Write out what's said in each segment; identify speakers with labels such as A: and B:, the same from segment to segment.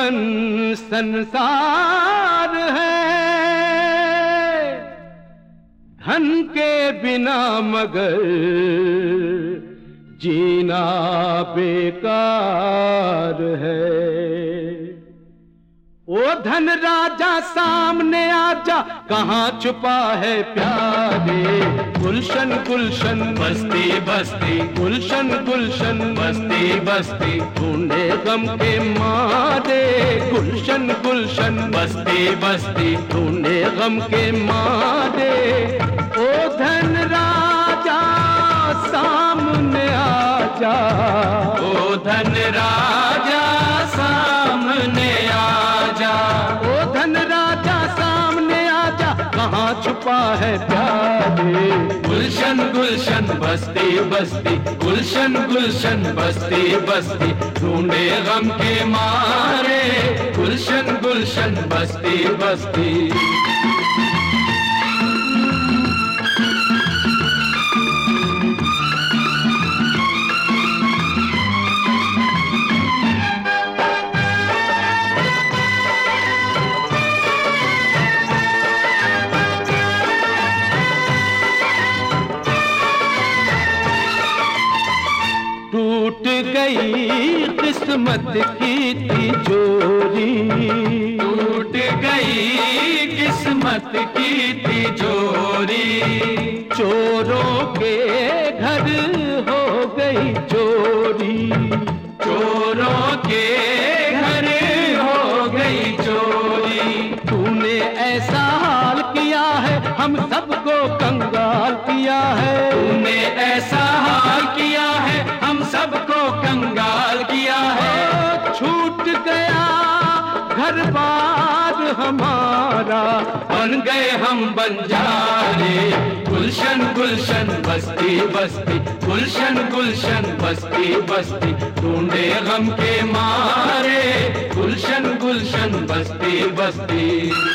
A: जीवन संसार है, धन के बिना मगर जीना बेकार है। ओ धन राजा सामने आजा, कहाँ छुपा है प्यारे। गुलशन गुलशन
B: बस्ती बस्ती,
A: गुलशन गुलशन
B: बस्ती बस्ती,
A: ढूंढे गम के मारे। गुलशन गुलशन
B: बस्ती बस्ती,
A: ढूंढे गम के मारे। ओ धन राजा सामने आजा,
B: ओ धन राजा सामने आजा,
A: ओ धन राजा सामने आजा, कहाँ छुपा है प्यारे।
B: गुलशन गुलशन बस्ती बस्ती, गुलशन गुलशन बस्ती बस्ती, ढूंढे गम के मारे। गुलशन गुलशन बस्ती बस्ती।
A: टूट गई किस्मत की तिजोरी,
B: टूट गई किस्मत की तिजोरी,
A: चोरों के घर हो गई चोरी।
B: चोरों के घर हो गई चोरी।
A: तूने ऐसा हाल किया है, हम सबको कंगाल किया है।
B: तूने ऐसा हाल किया है, हम सबको कंगाल किया है।
A: छूट गया घर बार हमारा,
B: बन गए हम बंजारे। गुलशन गुलशन बस्ती बस्ती, गुलशन गुलशन बस्ती बस्ती, ढूंढे गम के मारे। गुलशन गुलशन बस्ती बस्ती।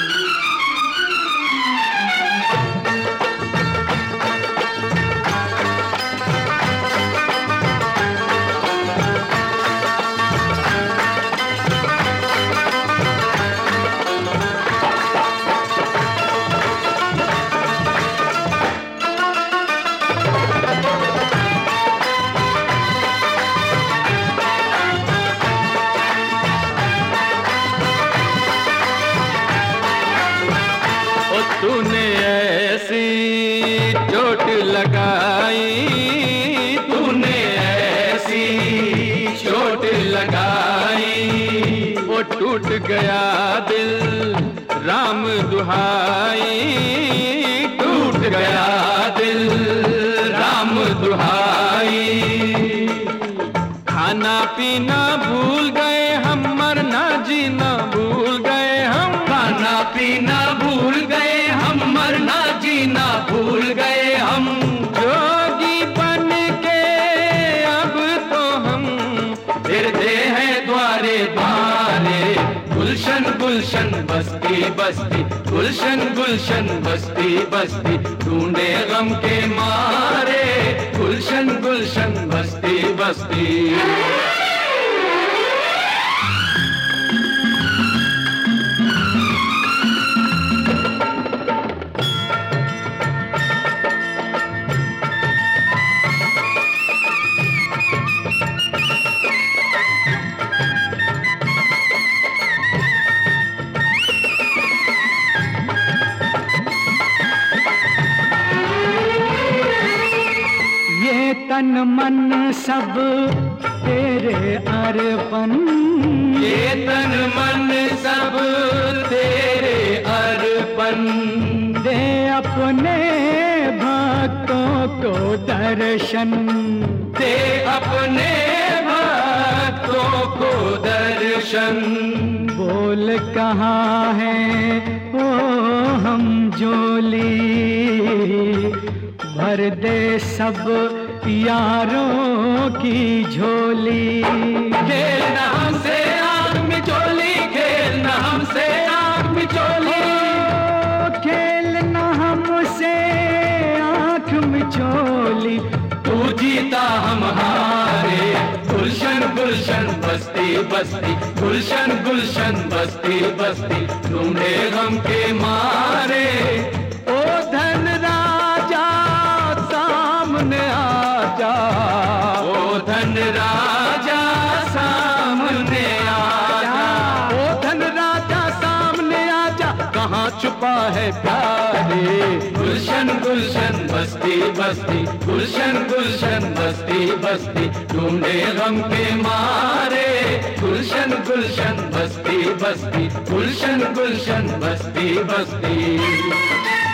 A: तूने ऐसी चोट लगाई,
B: तूने ऐसी चोट लगाई,
A: वो टूट गया दिल राम दुहाई।
B: टूट गया दिल राम दुहाई।
A: खाना पीना भूल गए हम, मरना जीना भूल गए हम।
B: खाना पीना भूल गए हम, मरना जीना भूल गए हम।
A: जोगी बन के अब तो हम
B: फिरते हैं द्वारे द्वारे। गुलशन गुलशन बस्ती बस्ती, गुलशन गुलशन बस्ती बस्ती, ढूंढे गम के मारे। गुलशन गुलशन बस्ती बस्ती।
A: तन मन सब तेरे अर्पण,
B: ये तन मन सब तेरे अर्पण।
A: दे अपने भक्तों को दर्शन,
B: दे अपने भक्तों को दर्शन।
A: बोल कहाँ है वो हम जोली, भर दे सब यारों की झोली।
B: खेलना हमसे आग में चोली, खेलना हमसे आग में चोली।
A: खेलना हमसे आँख में चोली।
B: तू जीता हम हारे। गुलशन गुलशन बस्ती बस्ती, गुलशन गुलशन बस्ती बस्ती, ढूंढे गम के मारे।
A: ओ धन राजा सामने आजा,
B: ओ धन राजा सामने आजा,
A: ओ धन राजा सामने आजा, कहाँ छुपा है प्यारे।
B: गुलशन गुलशन बस्ती बस्ती, गुलशन गुलशन बस्ती बस्ती, ढूंढे गम के मारे। गुलशन गुलशन बस्ती बस्ती, गुलशन गुलशन बस्ती बस्ती।